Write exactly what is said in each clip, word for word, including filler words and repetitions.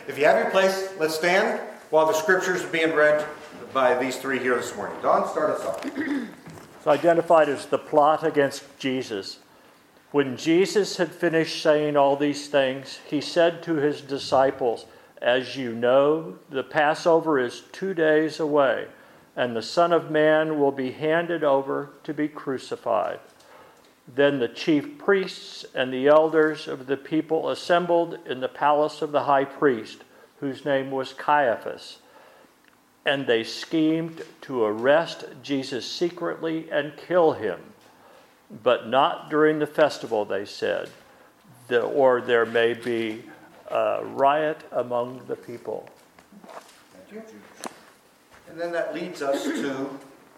If you have your place, let's stand while the scriptures are being read by these three here this morning. Don, start us off. It's identified as the plot against Jesus. When Jesus had finished saying all these things, he said to his disciples, "As you know, the Passover is two days away, and the Son of Man will be handed over to be crucified." Then the chief priests and the elders of the people assembled in the palace of the high priest, whose name was Caiaphas. And they schemed to arrest Jesus secretly and kill him, but not during the festival, they said, or there may be a riot among the people. Thank you. And then that leads us to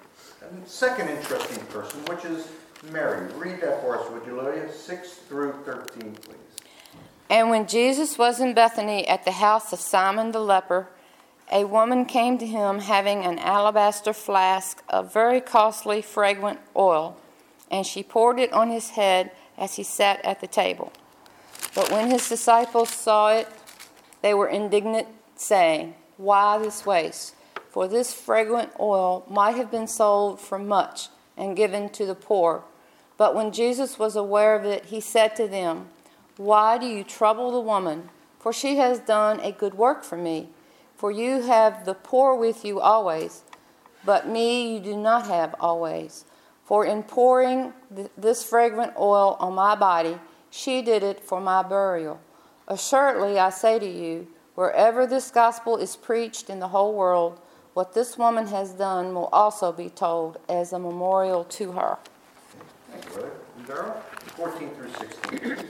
a second interesting person, which is Mary. Read that for us, would you, Lydia? six through thirteen, please. And when Jesus was in Bethany at the house of Simon the leper, a woman came to him having an alabaster flask of very costly fragrant oil, and she poured it on his head as he sat at the table. But when his disciples saw it, they were indignant, saying, "Why this waste? For this fragrant oil might have been sold for much and given to the poor." But when Jesus was aware of it, he said to them, "Why do you trouble the woman? For she has done a good work for me. For you have the poor with you always, but me you do not have always. For in pouring th- this fragrant oil on my body, she did it for my burial. Assuredly, I say to you, wherever this gospel is preached in the whole world, what this woman has done will also be told as a memorial to her." Thank you, brother. Darrell, fourteen through sixteen.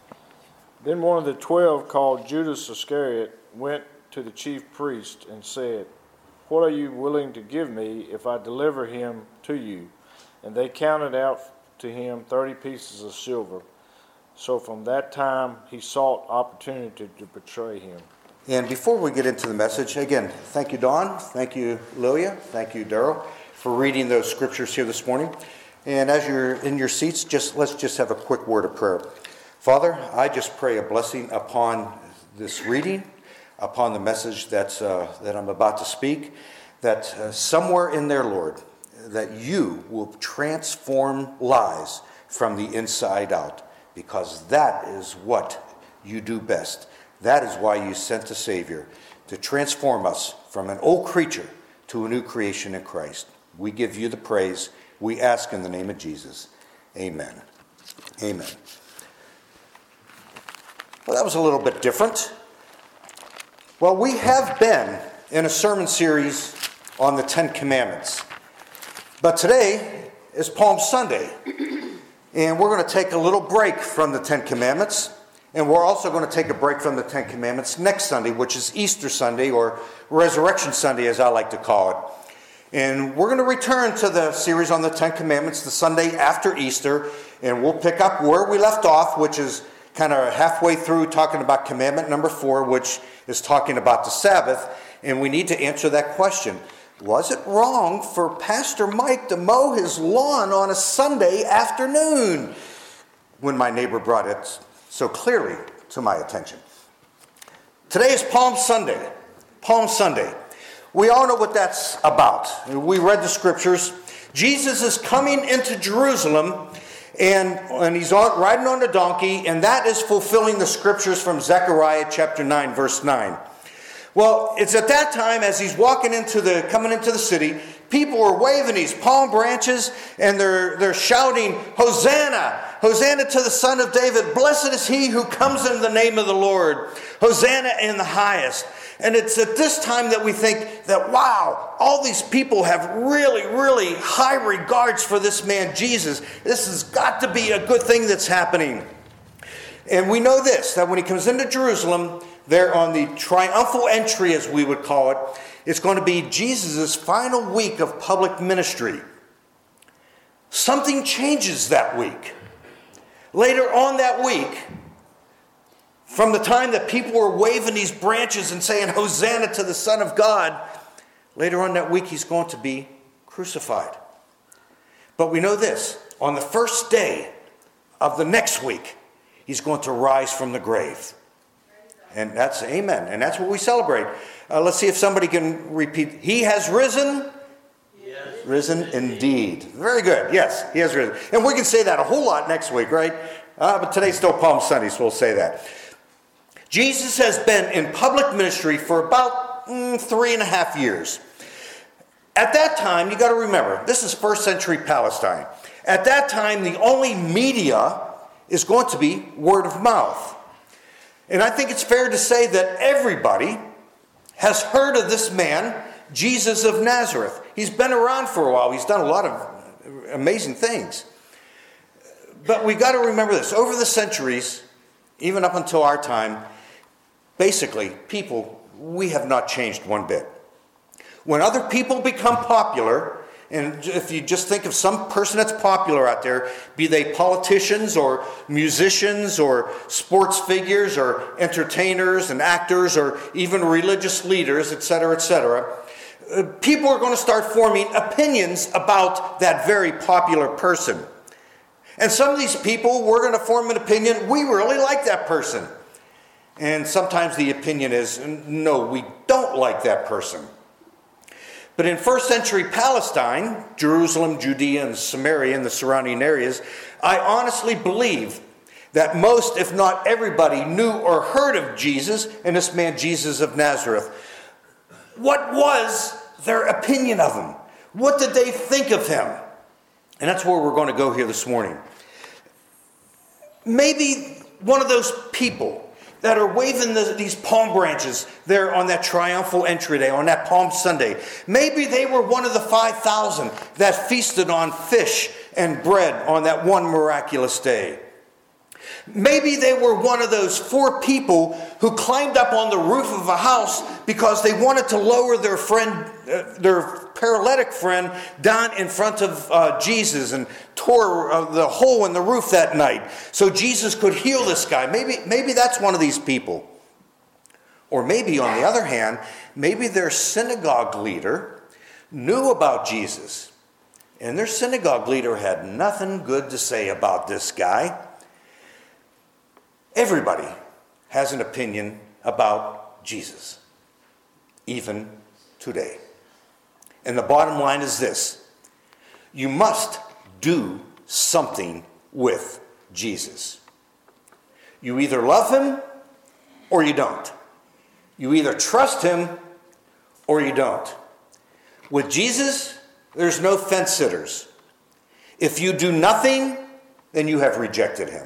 Then one of the twelve, called Judas Iscariot, went to the chief priest and said, "What are you willing to give me if I deliver him to you?" And they counted out to him thirty pieces of silver. So from that time he sought opportunity to betray him. And before we get into the message, again, thank you, Don. Thank you, Lilia. Thank you, Darrell, for reading those scriptures here this morning. And as you're in your seats, just let's just have a quick word of prayer. Father, I just pray a blessing upon this reading, upon the message that's, uh, that I'm about to speak, that uh, somewhere in there, Lord, that you will transform lives from the inside out, because that is what you do best. That is why you sent the Savior, to transform us from an old creature to a new creation in Christ. We give you the praise. We ask in the name of Jesus. Amen. Amen. Well, that was a little bit different. Well, we have been in a sermon series on the Ten Commandments. But today is Palm Sunday. And we're going to take a little break from the Ten Commandments. And we're also going to take a break from the Ten Commandments next Sunday, which is Easter Sunday, or Resurrection Sunday, as I like to call it. And we're going to return to the series on the Ten Commandments the Sunday after Easter. And we'll pick up where we left off, which is kind of halfway through talking about commandment number four, which is talking about the Sabbath. And we need to answer that question. Was it wrong for Pastor Mike to mow his lawn on a Sunday afternoon? When my neighbor brought it so clearly to my attention. Today is Palm Sunday. Palm Sunday. We all know what that's about. We read the scriptures. Jesus is coming into Jerusalem, and, and he's on, riding on a donkey, and that is fulfilling the scriptures from Zechariah chapter nine, verse nine. Well, it's at that time, as he's walking into the, coming into the city, people are waving these palm branches, and they're, they're shouting, "Hosanna! Hosanna to the Son of David! Blessed is he who comes in the name of the Lord! Hosanna in the highest!" And it's at this time that we think that, wow, all these people have really, really high regards for this man, Jesus. This has got to be a good thing that's happening. And we know this, that when he comes into Jerusalem, there on the triumphal entry, as we would call it, it's going to be Jesus' final week of public ministry. Something changes that week. Later on that week, from the time that people were waving these branches and saying, "Hosanna to the Son of God," later on that week he's going to be crucified. But we know this, on the first day of the next week, he's going to rise from the grave. And that's amen. And that's what we celebrate. Uh, let's see if somebody can repeat. He has risen. Yes. Risen indeed. Very good. Yes, he has risen. And we can say that a whole lot next week, right? Uh, but today's still Palm Sunday, so we'll say that. Jesus has been in public ministry for about mm, three and a half years. At that time, you got to remember, this is first century Palestine. At that time, the only media is going to be word of mouth. And I think it's fair to say that everybody has heard of this man, Jesus of Nazareth. He's been around for a while. He's done a lot of amazing things. But we got to remember this. Over the centuries, even up until our time, basically, people, we have not changed one bit. When other people become popular, and if you just think of some person that's popular out there, be they politicians or musicians or sports figures or entertainers and actors or even religious leaders, et cetera, et cetera, people are going to start forming opinions about that very popular person. And some of these people, we're going to form an opinion, we really like that person. And sometimes the opinion is, no, we don't like that person. But in first century Palestine, Jerusalem, Judea, and Samaria, and the surrounding areas, I honestly believe that most, if not everybody, knew or heard of Jesus and this man Jesus of Nazareth. What was their opinion of him? What did they think of him? And that's where we're going to go here this morning. Maybe one of those people that are waving the, these palm branches there on that triumphal entry day, on that Palm Sunday. Maybe they were one of the five thousand that feasted on fish and bread on that one miraculous day. Maybe they were one of those four people who climbed up on the roof of a house because they wanted to lower their friend, uh, their paralytic friend down in front of uh, Jesus and tore uh, the hole in the roof that night so Jesus could heal this guy. Maybe, maybe that's one of these people. Or maybe, on the other hand, maybe their synagogue leader knew about Jesus. And their synagogue leader had nothing good to say about this guy. Everybody has an opinion about Jesus, even today. And the bottom line is this: you must do something with Jesus. You either love him or you don't. You either trust him or you don't. With Jesus, there's no fence sitters. If you do nothing, then you have rejected him.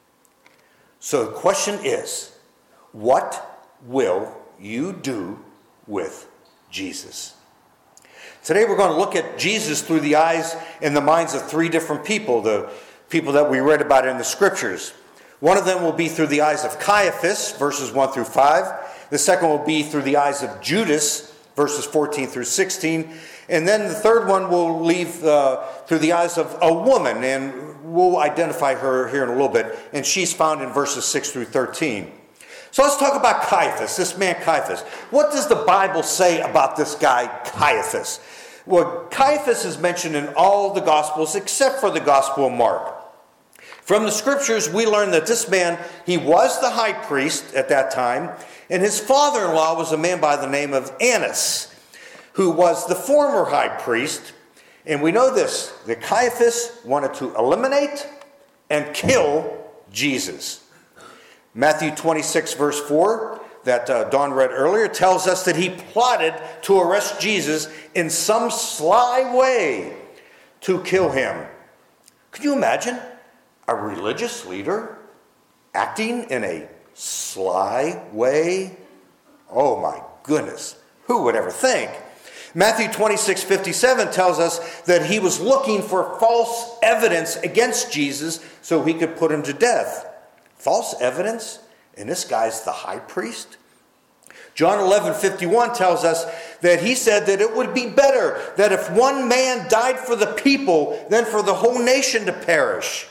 So the question is, what will you do with Jesus? Today we're going to look at Jesus through the eyes and the minds of three different people, the people that we read about in the scriptures. One of them will be through the eyes of Caiaphas, verses one through five. The second will be through the eyes of Judas, verses fourteen through sixteen. And then the third one will leave uh, through the eyes of a woman, and we'll identify her here in a little bit, and she's found in verses six through thirteen. So let's talk about Caiaphas, this man Caiaphas. What does the Bible say about this guy Caiaphas? Well, Caiaphas is mentioned in all the Gospels except for the Gospel of Mark. From the Scriptures, we learn that this man, he was the high priest at that time, and his father-in-law was a man by the name of Annas, who was the former high priest. And we know this, that Caiaphas wanted to eliminate and kill Jesus. Matthew twenty-six, verse four, that uh, Don read earlier, tells us that he plotted to arrest Jesus in some sly way to kill him. Could you imagine a religious leader acting in a sly way? Oh my goodness, who would ever think? Matthew twenty-six, fifty-seven tells us that he was looking for false evidence against Jesus so he could put him to death. False evidence? And this guy's the high priest? John eleven, fifty-one tells us that he said that it would be better that if one man died for the people than for the whole nation to perish.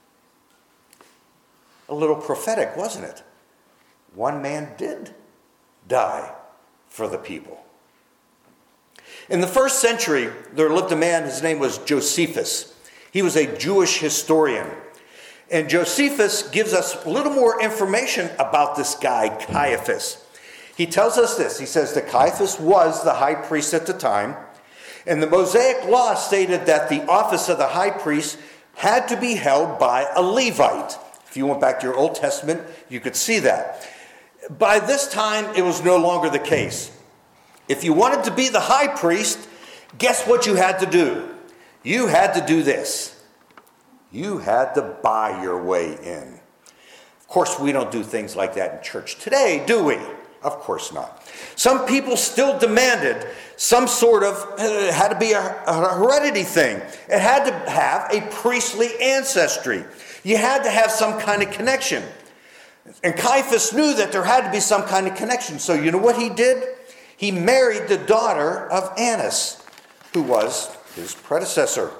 A little prophetic, wasn't it? One man did die for the people. In the first century, there lived a man, his name was Josephus. He was a Jewish historian. And Josephus gives us a little more information about this guy, Caiaphas. He tells us this. He says that Caiaphas was the high priest at the time, and the Mosaic law stated that the office of the high priest had to be held by a Levite. If you went back to your Old Testament, you could see that. By this time, it was no longer the case. If you wanted to be the high priest, guess what you had to do? You had to do this. You had to buy your way in. Of course, we don't do things like that in church today, do we? Of course not. Some people still demanded some sort of, it had to be a, a heredity thing. It had to have a priestly ancestry. You had to have some kind of connection. And Caiaphas knew that there had to be some kind of connection. So you know what he did? He married the daughter of Annas, who was his predecessor.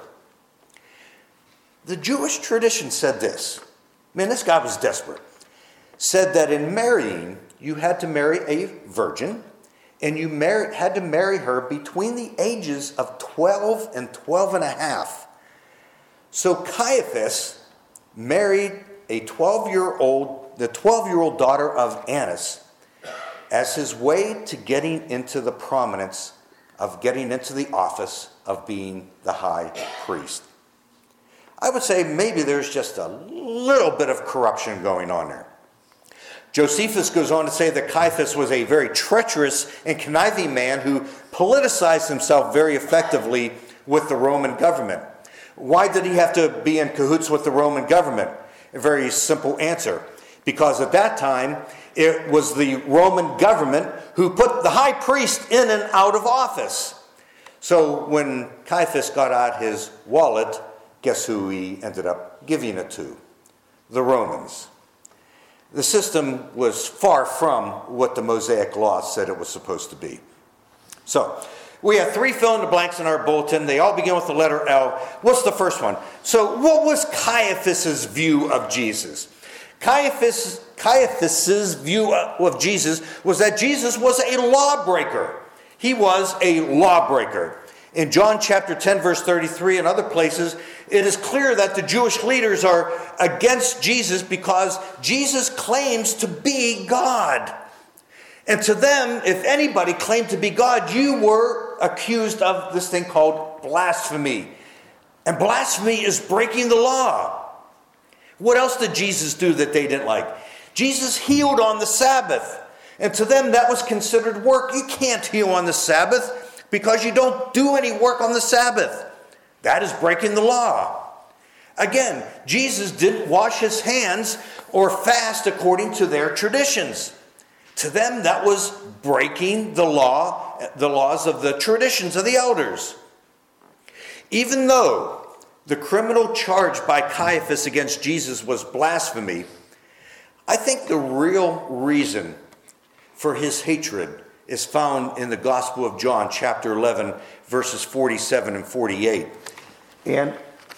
The Jewish tradition said this. Man, this guy was desperate. Said that in marrying, you had to marry a virgin, and you marry, had to marry her between the ages of twelve and twelve and a half. So Caiaphas married a twelve-year-old, the twelve-year-old daughter of Annas, as his way to getting into the prominence of getting into the office of being the high priest. I would say maybe there's just a little bit of corruption going on there. Josephus goes on to say that Caiaphas was a very treacherous and conniving man who politicized himself very effectively with the Roman government. Why did he have to be in cahoots with the Roman government? A very simple answer. Because at that time, it was the Roman government who put the high priest in and out of office. So when Caiaphas got out his wallet, guess who he ended up giving it to? The Romans. The system was far from what the Mosaic law said it was supposed to be. So, we have three fill-in-the-blanks in our bulletin. They all begin with the letter L. What's the first one? So, what was Caiaphas' view of Jesus? Caiaphas, Caiaphas' view of Jesus was that Jesus was a lawbreaker. He was a lawbreaker. In John chapter ten, verse thirty-three, and other places, it is clear that the Jewish leaders are against Jesus because Jesus claims to be God. And to them, if anybody claimed to be God, you were accused of this thing called blasphemy. And blasphemy is breaking the law. What else did Jesus do that they didn't like? Jesus healed on the Sabbath. And to them, that was considered work. You can't heal on the Sabbath because you don't do any work on the Sabbath. That is breaking the law. Again, Jesus didn't wash his hands or fast according to their traditions. To them, that was breaking the law, the laws of the traditions of the elders. Even though the criminal charge by Caiaphas against Jesus was blasphemy, I think the real reason for his hatred is found in the Gospel of John, chapter eleven, verses forty-seven and forty-eight. And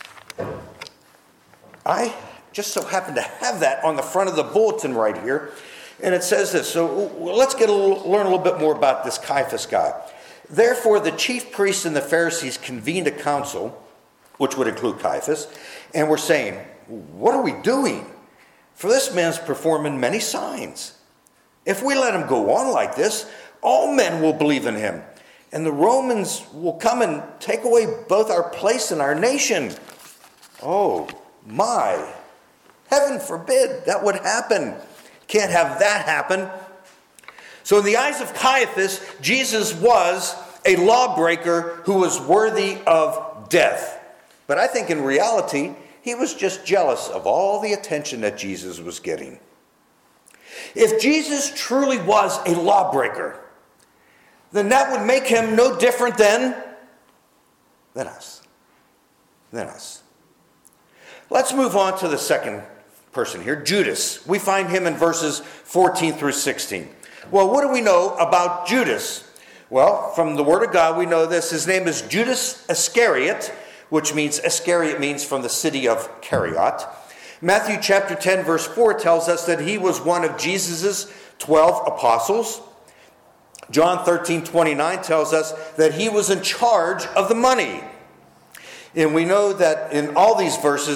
I just so happen to have that on the front of the bulletin right here. And it says this. So let's get a little, learn a little bit more about this Caiaphas guy. Therefore, the chief priests and the Pharisees convened a council, which would include Caiaphas, and were saying, what are we doing? For this man's performing many signs. If we let him go on like this, all men will believe in him, and the Romans will come and take away both our place and our nation. Oh, my. Heaven forbid that would happen. Can't have that happen. So in the eyes of Caiaphas, Jesus was a lawbreaker who was worthy of death. But I think in reality, he was just jealous of all the attention that Jesus was getting. If Jesus truly was a lawbreaker, then that would make him no different than, than us. Than us. Let's move on to the second person here, Judas. We find him in verses fourteen through sixteen. Well, what do we know about Judas? Well, from the Word of God, we know this. His name is Judas Iscariot, which means, Iscariot means from the city of Kerioth. Matthew chapter ten, verse four tells us that he was one of Jesus' twelve apostles. John thirteen, twenty-nine tells us that he was in charge of the money. And we know that in all these verses,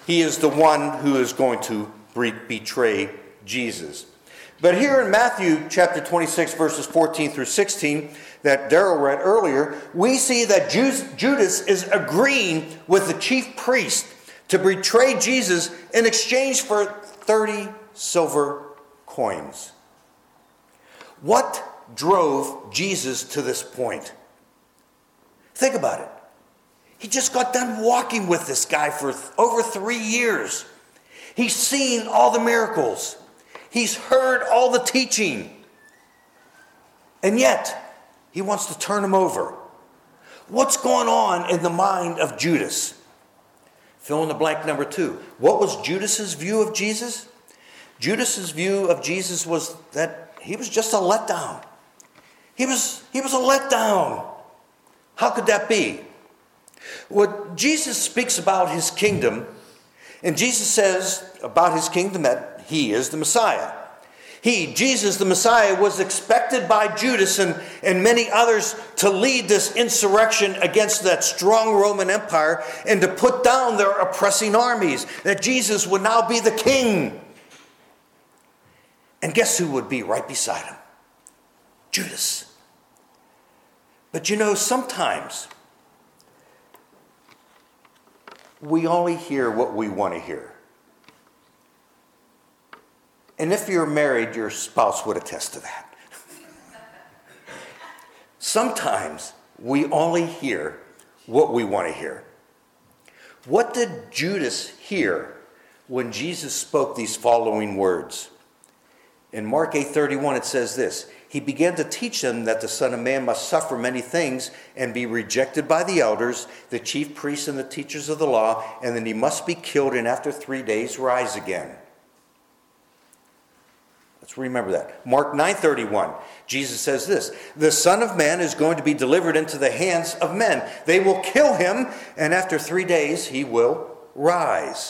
he is the one who is going to betray Jesus. But here in Matthew chapter twenty-six, verses fourteen through sixteen, that Darrell read earlier, we see that Judas is agreeing with the chief priest to betray Jesus in exchange for thirty silver coins. What drove Jesus to this point? Think about it. He just got done walking with this guy for over three years. He's seen all the miracles. He's heard all the teaching. And yet, he wants to turn him over. What's going on in the mind of Judas? Fill in the blank number two. What was Judas's view of Jesus? Judas's view of Jesus was that he was just a letdown. He was, he was a letdown. How could that be? Well, Jesus speaks about his kingdom, and Jesus says about his kingdom that he is the Messiah. He, Jesus the Messiah, was expected by Judas and, and many others to lead this insurrection against that strong Roman Empire and to put down their oppressing armies, that Jesus would now be the king. And guess who would be right beside him? Judas. But you know, sometimes we only hear what we want to hear. And if you're married, your spouse would attest to that. Sometimes we only hear what we want to hear. What did Judas hear when Jesus spoke these following words? In Mark eight thirty-one, it says this: he began to teach them that the Son of Man must suffer many things and be rejected by the elders, the chief priests, and the teachers of the law, and then he must be killed and after three days rise again. Let's remember that. Mark nine thirty-one, Jesus says this: the Son of Man is going to be delivered into the hands of men. They will kill him, and after three days he will rise.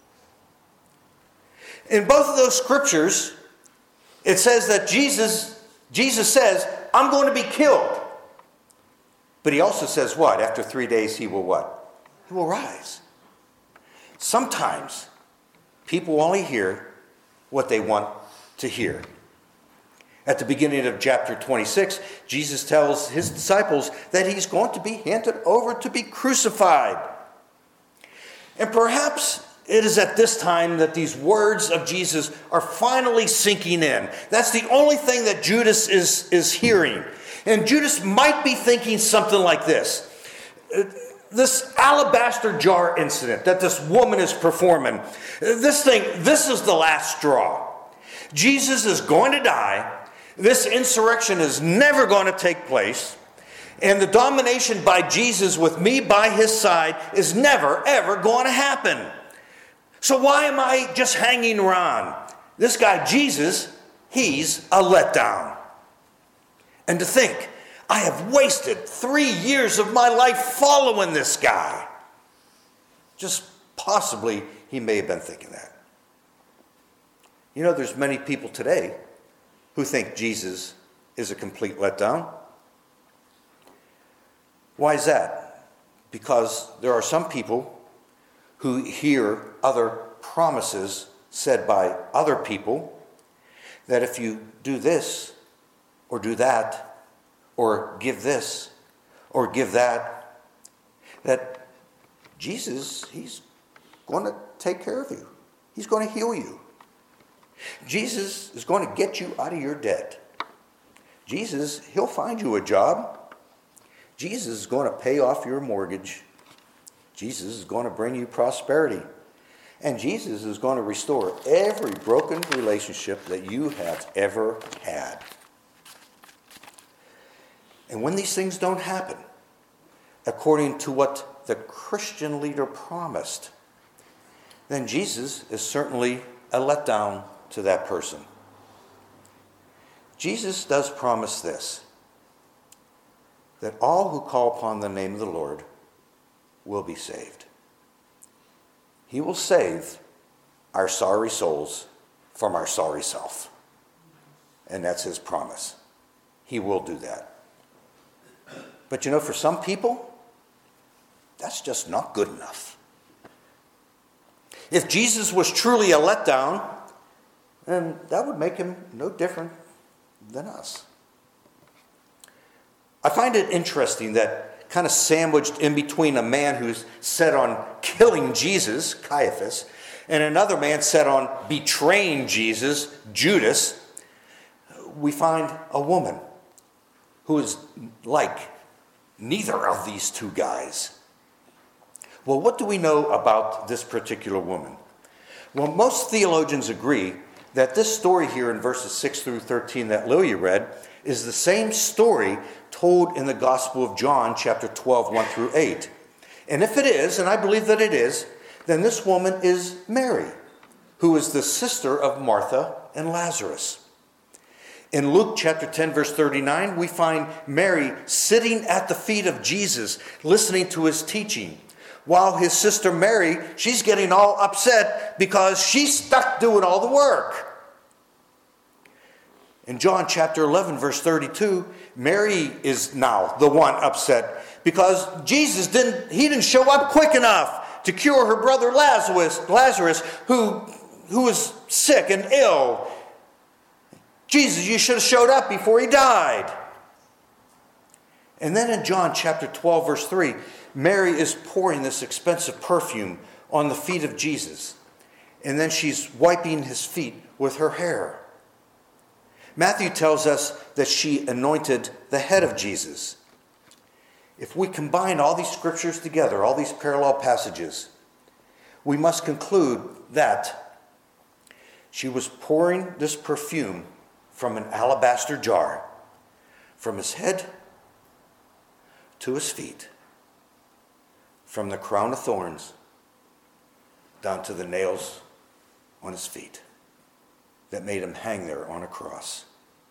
In both of those scriptures, it says that Jesus, Jesus says, I'm going to be killed. But he also says what? After three days he will what? He will rise. Sometimes people only hear what they want to hear. At the beginning of chapter twenty-six, Jesus tells his disciples that he's going to be handed over to be crucified. And perhaps it is at this time that these words of Jesus are finally sinking in. That's the only thing that Judas is, is hearing. And Judas might be thinking something like this. This alabaster jar incident that this woman is performing, this thing, this is the last straw. Jesus is going to die. This insurrection is never going to take place. And the domination by Jesus with me by his side is never, ever going to happen. So why am I just hanging around? This guy, Jesus, he's a letdown. And to think, I have wasted three years of my life following this guy. Just possibly, he may have been thinking that. You know, there's many people today who think Jesus is a complete letdown. Why is that? Because there are some people who hear other promises said by other people that if you do this or do that or give this or give that, that Jesus, he's going to take care of you. He's going to heal you. Jesus is going to get you out of your debt. Jesus, he'll find you a job. Jesus is going to pay off your mortgage. Jesus is going to bring you prosperity. And Jesus is going to restore every broken relationship that you have ever had. And when these things don't happen, according to what the Christian leader promised, then Jesus is certainly a letdown to that person. Jesus does promise this, that all who call upon the name of the Lord will be saved. He will save our sorry souls from our sorry self. And that's his promise. He will do that. But you know, for some people, that's just not good enough. If Jesus was truly a letdown, then that would make him no different than us. I find it interesting that kind of sandwiched in between a man who's set on killing Jesus, Caiaphas, and another man set on betraying Jesus, Judas, we find a woman who is like neither of these two guys. Well, what do we know about this particular woman? Well, most theologians agree that this story here in verses six through thirteen that Lilia read is the same story told in the Gospel of John, chapter twelve, one through eight. And if it is, and I believe that it is, then this woman is Mary, who is the sister of Martha and Lazarus. In Luke chapter ten, verse thirty-nine, we find Mary sitting at the feet of Jesus, listening to his teaching, while his sister Mary, she's getting all upset because she's stuck doing all the work. In John chapter eleven, verse thirty-two, Mary is now the one upset because Jesus didn't, he didn't show up quick enough to cure her brother Lazarus, Lazarus who, who was sick and ill. Jesus, you should have showed up before he died. And then in John chapter twelve, verse three, Mary is pouring this expensive perfume on the feet of Jesus. And then she's wiping his feet with her hair. Matthew tells us that she anointed the head of Jesus. If we combine all these scriptures together, all these parallel passages, we must conclude that she was pouring this perfume from an alabaster jar, from his head to his feet, from the crown of thorns down to the nails on his feet that made him hang there on a cross.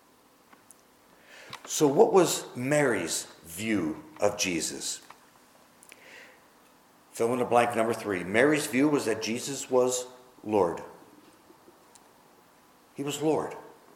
So what was Mary's view of Jesus? Fill in the blank number three. Mary's view was that Jesus was Lord. He was Lord.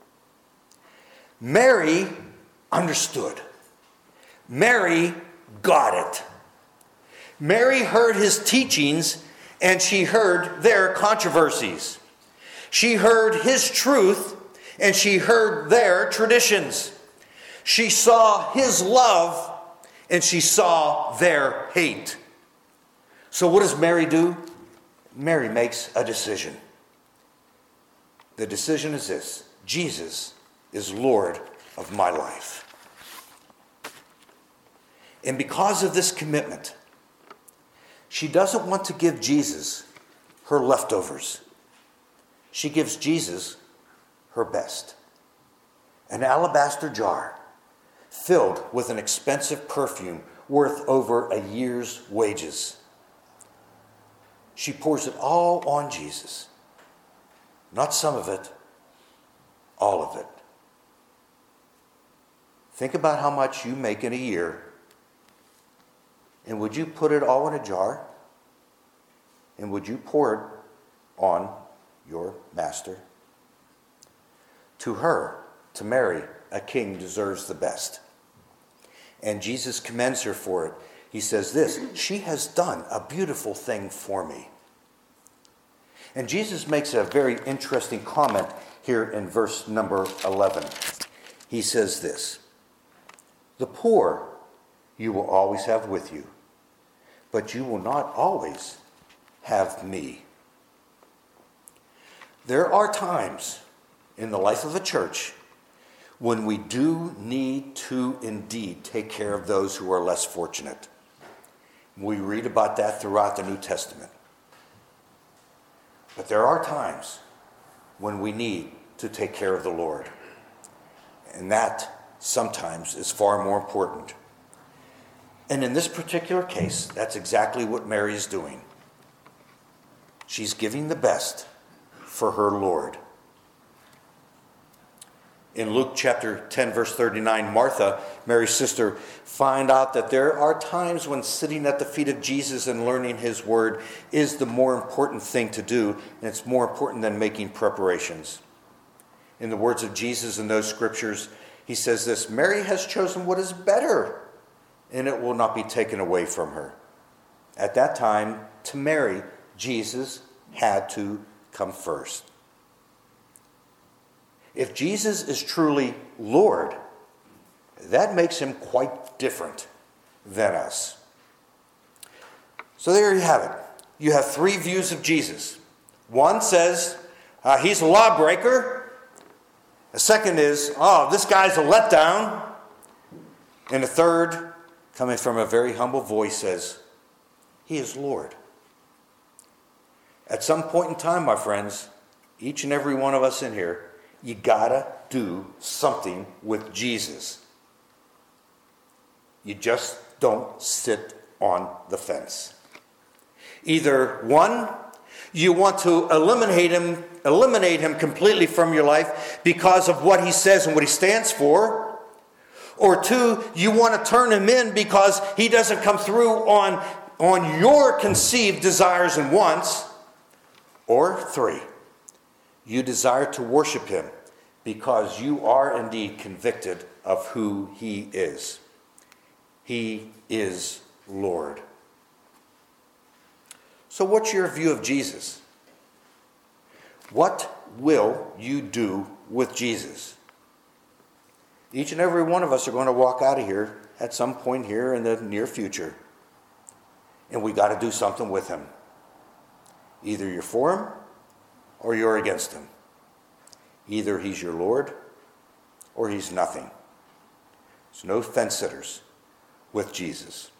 Mary understood. Mary got it. Mary heard his teachings and she heard their controversies. She heard his truth and she heard their traditions. She saw his love and she saw their hate. So what does Mary do? Mary makes a decision. The decision is this: Jesus is Lord of my life. And because of this commitment, she doesn't want to give Jesus her leftovers. She gives Jesus her best. An alabaster jar filled with an expensive perfume worth over a year's wages. She pours it all on Jesus. Not some of it, all of it. Think about how much you make in a year. And would you put it all in a jar? And would you pour it on your master? To her, to Mary, a king deserves the best. And Jesus commends her for it. He says this: she has done a beautiful thing for me. And Jesus makes a very interesting comment here in verse number eleven. He says this: the poor you will always have with you, but you will not always have me. There are times in the life of a church when we do need to indeed take care of those who are less fortunate. We read about that throughout the New Testament. But there are times when we need to take care of the Lord. And that sometimes is far more important. And in this particular case, that's exactly what Mary is doing. She's giving the best for her Lord. In Luke chapter ten, verse thirty-nine, Martha, Mary's sister, find out that there are times when sitting at the feet of Jesus and learning his word is the more important thing to do, and it's more important than making preparations. In the words of Jesus in those scriptures, he says this: Mary has chosen what is better, and it will not be taken away from her. At that time, to Mary, Jesus had to come first. If Jesus is truly Lord, that makes him quite different than us. So there you have it. You have three views of Jesus. One says uh, he's a lawbreaker. The second is, oh, this guy's a letdown. And the third, coming from a very humble voice, says, he is Lord. At some point in time, my friends, each and every one of us in here, you gotta do something with Jesus. You just don't sit on the fence. Either one, you want to eliminate him, eliminate him completely from your life because of what he says and what he stands for. Or two, you want to turn him in because he doesn't come through on, on your conceived desires and wants. Or three, you desire to worship him because you are indeed convicted of who he is. He is Lord. So what's your view of Jesus? What will you do with Jesus? Each and every one of us are going to walk out of here at some point here in the near future. And we got to do something with him. Either you're for him or you're against him. Either he's your Lord or he's nothing. There's no fence sitters with Jesus.